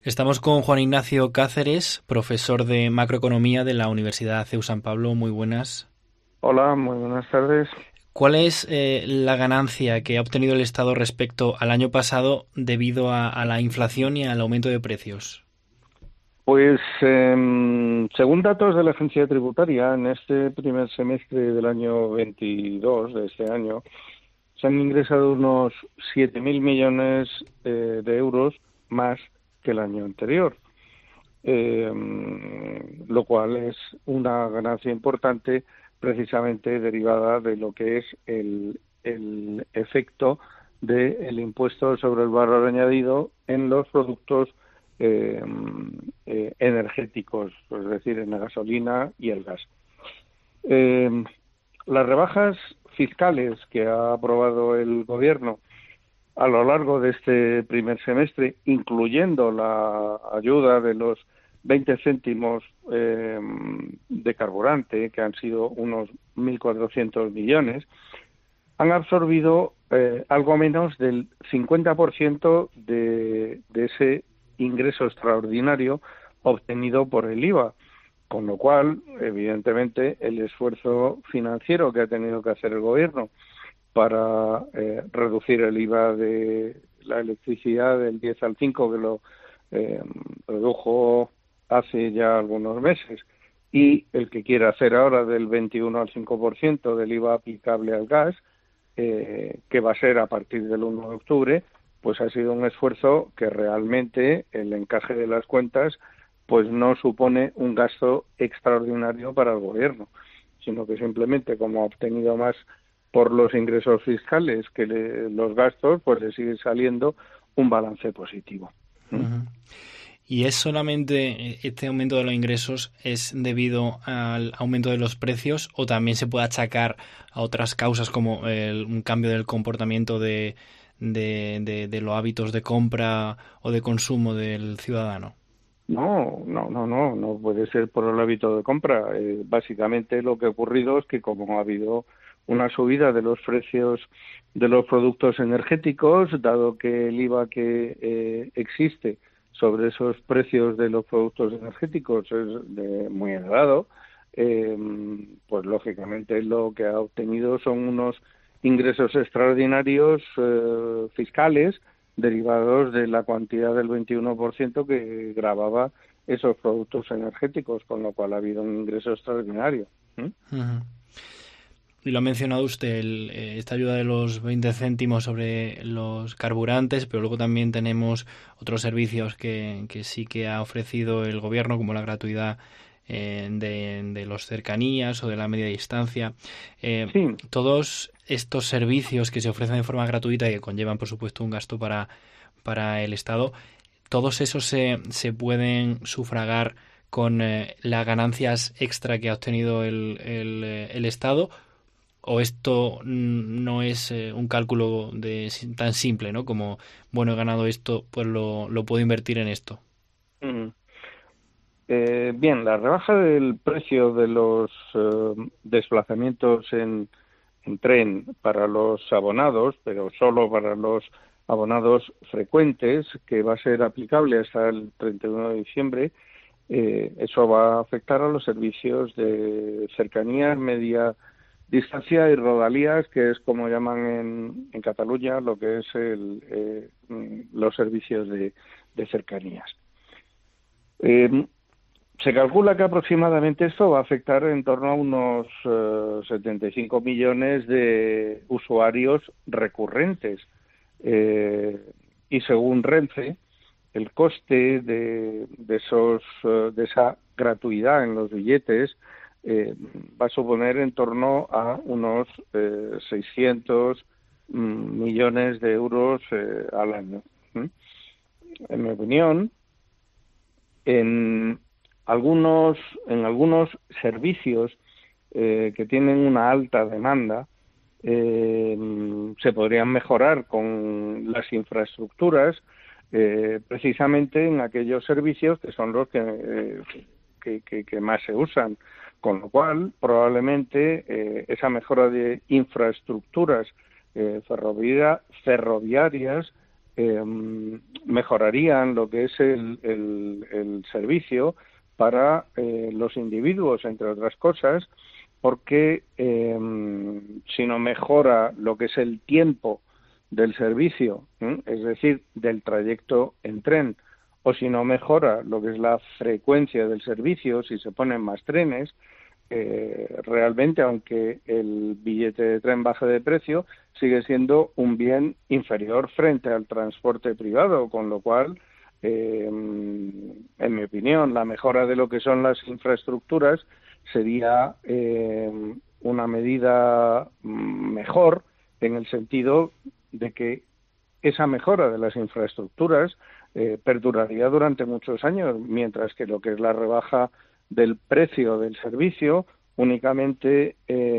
Estamos con Juan Ignacio Cáceres, profesor de macroeconomía de la Universidad CEU San Pablo. Muy buenas. Hola, muy buenas tardes. ¿Cuál es la ganancia que ha obtenido el Estado respecto al año pasado debido a la inflación y al aumento de precios? Pues según datos de la Agencia Tributaria, en este primer semestre del año 22, de este año, se han ingresado unos 7.000 millones de euros más que el año anterior, lo cual es una ganancia importante precisamente derivada de lo que es el efecto del impuesto sobre el valor añadido en los productos eh, energéticos, es decir, en la gasolina y el gas. Eh, las rebajas fiscales que ha aprobado el Gobierno a lo largo de este primer semestre, incluyendo la ayuda de los 20 céntimos de carburante, que han sido unos 1.400 millones, han absorbido algo menos del 50% de ese ingreso extraordinario obtenido por el IVA, con lo cual, evidentemente, el esfuerzo financiero que ha tenido que hacer el Gobierno para reducir el IVA de la electricidad del 10 al 5, que lo eh, redujo hace ya algunos meses, y el que quiere hacer ahora del 21 al 5% del IVA aplicable al gas, que va a ser a partir del 1 de octubre, pues ha sido un esfuerzo que realmente el encaje de las cuentas pues no supone un gasto extraordinario para el Gobierno, sino que simplemente como ha obtenido más por los ingresos fiscales que los gastos, pues le sigue saliendo un balance positivo. ¿Mm? Uh-huh. ¿Y es solamente este aumento de los ingresos es debido al aumento de los precios o también se puede achacar a otras causas como un cambio del comportamiento de los hábitos de compra o de consumo del ciudadano? No puede ser por el hábito de compra. Básicamente lo que ha ocurrido es que como ha habido una subida de los precios de los productos energéticos, dado que el IVA que existe sobre esos precios de los productos energéticos es muy elevado, eh, pues lógicamente lo que ha obtenido son unos ingresos extraordinarios fiscales derivados de la cuantía del 21% que gravaba esos productos energéticos, con lo cual ha habido un ingreso extraordinario. ¿Mm? Uh-huh. Y lo ha mencionado usted, esta ayuda de los 20 céntimos sobre los carburantes, pero luego también tenemos otros servicios que sí que ha ofrecido el gobierno, como la gratuidad de los cercanías o de la media distancia. Sí, Todos estos servicios que se ofrecen de forma gratuita y que conllevan, por supuesto, un gasto para el Estado, todos esos se pueden sufragar con las ganancias extra que ha obtenido el Estado, o esto no es un cálculo tan simple, ¿no? Como, bueno, he ganado esto, pues lo puedo invertir en esto. mm. Bien, la rebaja del precio de los desplazamientos en tren para los abonados, pero solo para los abonados frecuentes, que va a ser aplicable hasta el 31 de diciembre, eso va a afectar a los servicios de cercanías, media distancia y rodalías, que es como llaman en Cataluña lo que es los servicios de cercanías. Eh, Se calcula que aproximadamente esto va a afectar en torno a unos 75 millones de usuarios recurrentes. Eh, y según Renfe, el coste de esa gratuidad en los billetes va a suponer en torno a unos 600 millones de euros al año. ¿Mm? En mi opinión, en en algunos servicios que tienen una alta demanda, eh, se podrían mejorar con las infraestructuras, precisamente en aquellos servicios que son los que más se usan, con lo cual probablemente esa mejora de infraestructuras ferroviarias mejorarían lo que es el servicio para los individuos, entre otras cosas, porque si no mejora lo que es el tiempo del servicio, es decir, del trayecto en tren, o si no mejora lo que es la frecuencia del servicio, si se ponen más trenes, realmente, aunque el billete de tren baje de precio, sigue siendo un bien inferior frente al transporte privado, con lo cual, en mi opinión, la mejora de lo que son las infraestructuras sería una medida mejor, en el sentido de que esa mejora de las infraestructuras perduraría durante muchos años, mientras que lo que es la rebaja del precio del servicio únicamente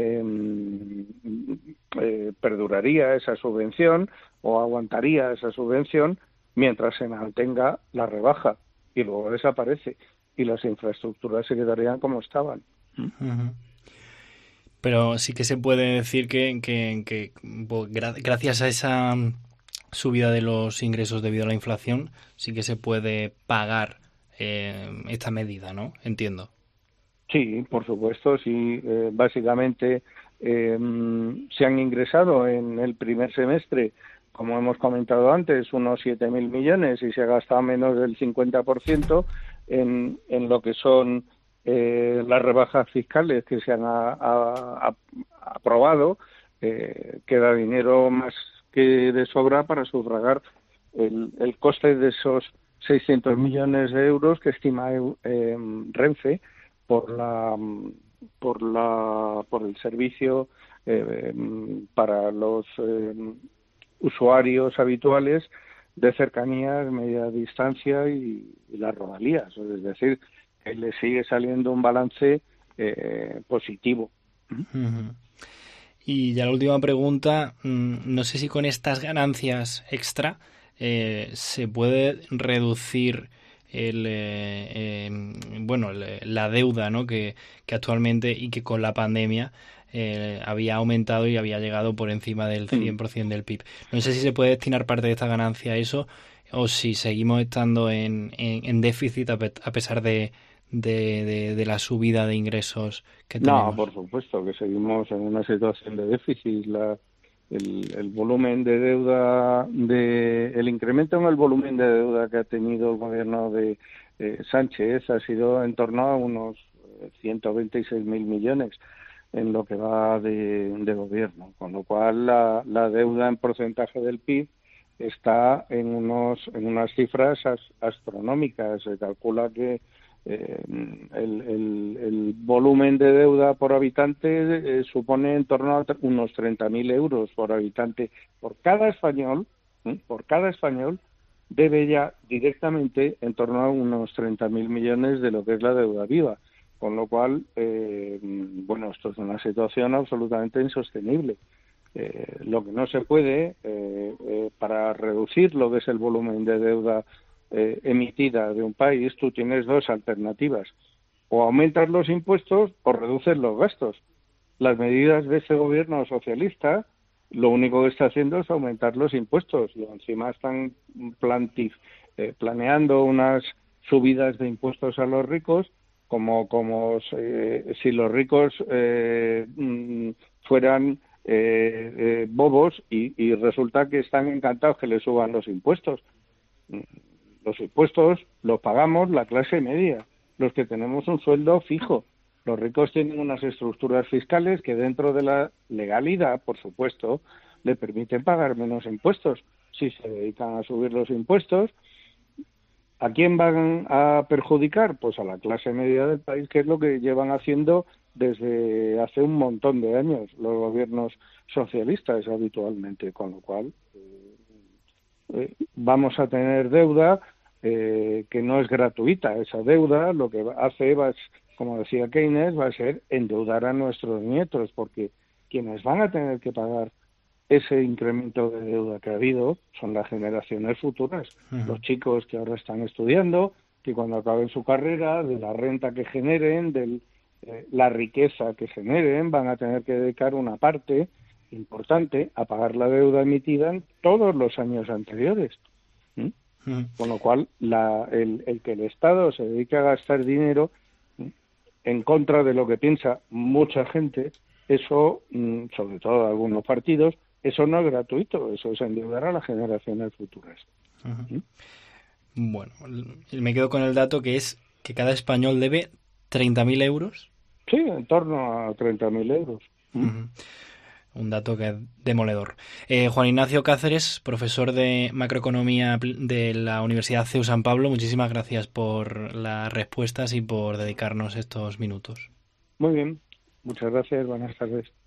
perduraría esa subvención o aguantaría esa subvención mientras se mantenga la rebaja, y luego desaparece y las infraestructuras se quedarían como estaban. Uh-huh. Pero sí que se puede decir que gracias a esa subida de los ingresos debido a la inflación, sí que se puede pagar esta medida, ¿no? Entiendo. Sí, por supuesto, sí. Básicamente se han ingresado en el primer semestre, como hemos comentado antes, unos 7.000 millones y se ha gastado menos del 50% en lo que son las rebajas fiscales que se han aprobado. Queda dinero más que de sobra para sufragar el coste de esos 600 millones de euros que estima Renfe por el servicio para los usuarios habituales de cercanías, media distancia y las rodalías. Es decir, que le sigue saliendo un balance positivo. Uh-huh. Y ya la última pregunta, no sé si con estas ganancias extra se puede reducir la deuda, ¿no? que actualmente y que con la pandemia había aumentado y había llegado por encima del 100% del PIB. No sé si se puede destinar parte de esta ganancia a eso o si seguimos estando en déficit a pesar de la subida de ingresos que tenemos. No, por supuesto que seguimos en una situación de déficit. El volumen de deuda, el incremento en el volumen de deuda que ha tenido el gobierno de Sánchez ha sido en torno a unos 126.000 millones en lo que va de gobierno, con lo cual la deuda en porcentaje del PIB está en unas cifras astronómicas. Se calcula que el volumen de deuda por habitante supone en torno a unos 30.000 euros por habitante. Por cada español debe ya directamente en torno a unos 30.000 millones de lo que es la deuda viva, con lo cual, esto es una situación absolutamente insostenible. Lo que no se puede, para reducir lo que es el volumen de deuda emitida de un país, tú tienes dos alternativas: o aumentas los impuestos o reduces los gastos. Las medidas de este gobierno socialista lo único que está haciendo es aumentar los impuestos, y encima están planeando unas subidas de impuestos a los ricos como si los ricos fueran bobos, y resulta que están encantados que les suban los impuestos. Los impuestos los pagamos la clase media, los que tenemos un sueldo fijo. Los ricos tienen unas estructuras fiscales que, dentro de la legalidad, por supuesto, le permiten pagar menos impuestos. Si se dedican a subir los impuestos, ¿a quién van a perjudicar? Pues a la clase media del país, que es lo que llevan haciendo desde hace un montón de años los gobiernos socialistas habitualmente, con lo cual vamos a tener deuda que no es gratuita. Esa deuda lo que hace, como decía Keynes, va a ser endeudar a nuestros nietos, porque quienes van a tener que pagar ese incremento de deuda que ha habido son las generaciones futuras. Uh-huh. Los chicos que ahora están estudiando, que cuando acaben su carrera, de la renta que generen, de la riqueza que generen, van a tener que dedicar una parte importante a pagar la deuda emitida en todos los años anteriores. Con lo cual, el que el Estado se dedique a gastar dinero en contra de lo que piensa mucha gente, eso, sobre todo algunos partidos, eso no es gratuito, eso es endeudar a las generaciones futuras. Bueno, me quedo con el dato que es que cada español debe 30.000 euros. Sí, en torno a 30.000 euros. Un dato que es demoledor. Juan Ignacio Cáceres, profesor de macroeconomía de la Universidad CEU San Pablo, muchísimas gracias por las respuestas y por dedicarnos estos minutos. Muy bien, muchas gracias, buenas tardes.